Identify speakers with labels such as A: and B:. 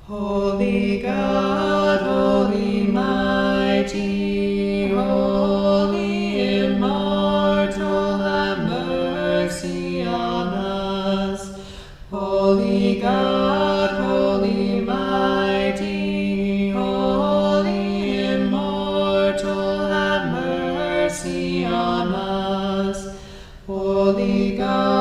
A: Holy God, holy mighty, holy immortal, have mercy on us. Holy God, holy mighty, holy immortal, have mercy on us. Holy God,